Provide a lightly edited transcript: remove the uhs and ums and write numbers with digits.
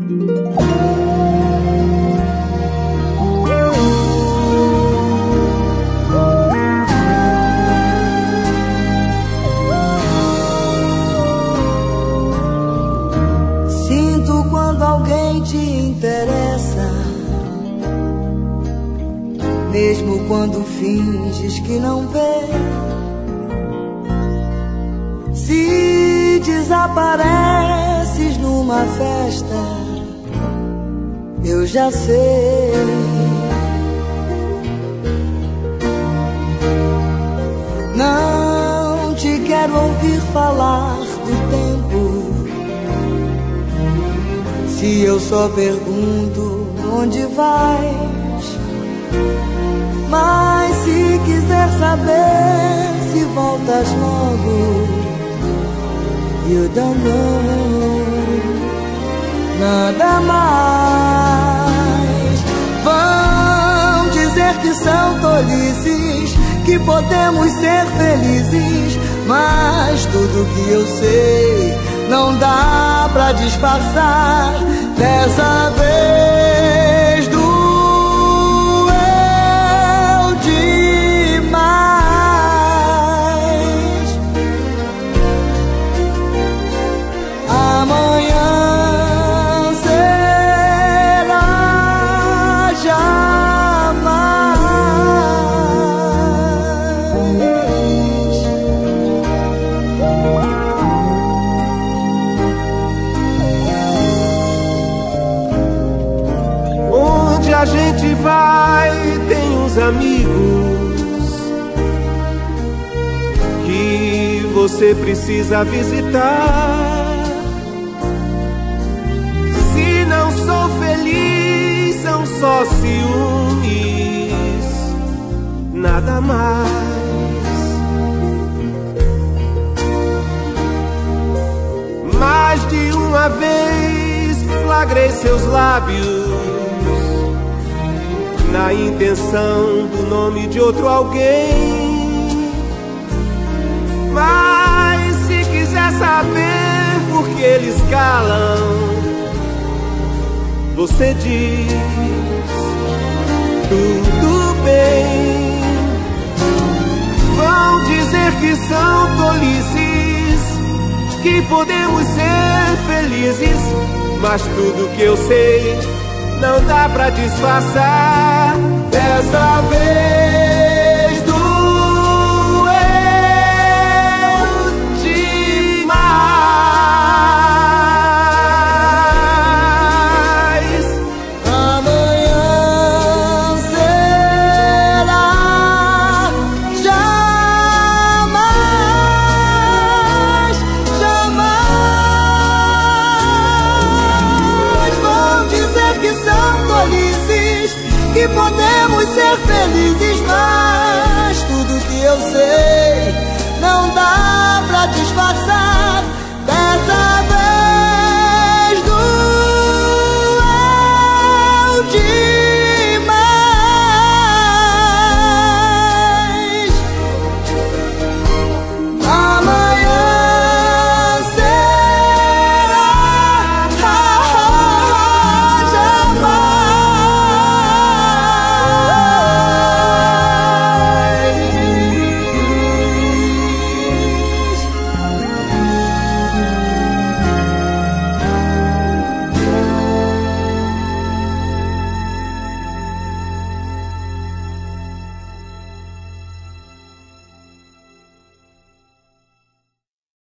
Sinto quando alguém te interessa, mesmo quando finges que não vê. Se desapareces numa festa, eu já sei. Não te quero ouvir falar do tempo, se eu só pergunto onde vais. Mas se quiser saber se voltas logo, you don't know nada mais. Vão dizer que são tolices, que podemos ser felizes, mas tudo que eu sei não dá pra disfarçar. Dessa vez doeu demais. Amanhã será jamais. Onde a gente vai tem uns amigos que você precisa visitar. Se não sou feliz, são só ciúmes, nada mais. Mais de uma vez flagrei seus lábios na intenção do nome de outro alguém. Mas se quiser saber por que eles calam, você diz tudo bem. Vão dizer que são tolices, que podemos ser felizes, mas tudo que eu sei não dá pra disfarçar. Dessa vez doeu demais. Amanhã será jamais, jamais. Vão dizer que são tolices, que podemos ser felizes, mas tudo que eu sei